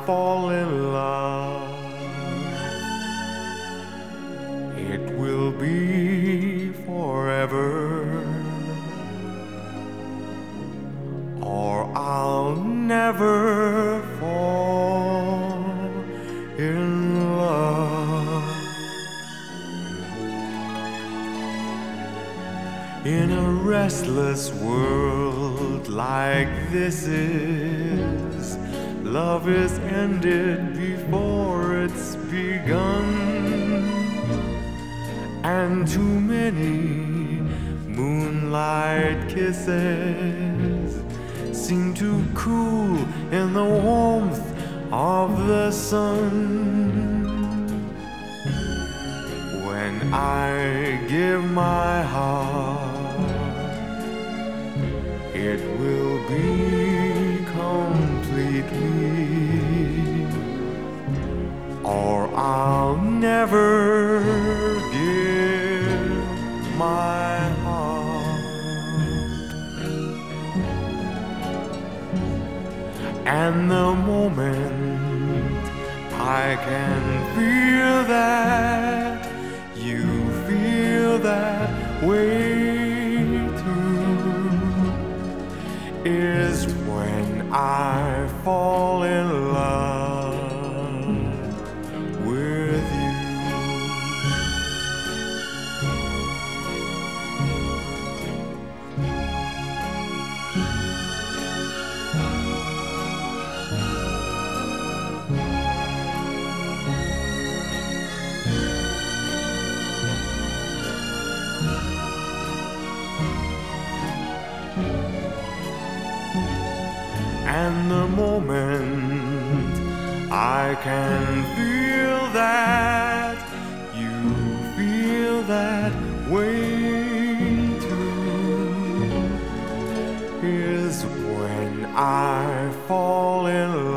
fall in love, it will be forever, or I'll never fall in love. In a restless world like this is, love is ended before it's begun, and too many moonlight kisses seem to cool in the warmth of the sun. When I give my heart, it will be completely, or I'll never give my heart. And the moment I can feel that you feel that way too, is when I fall in love with you. And the moment I can feel that you feel that way too, is when I fall in love.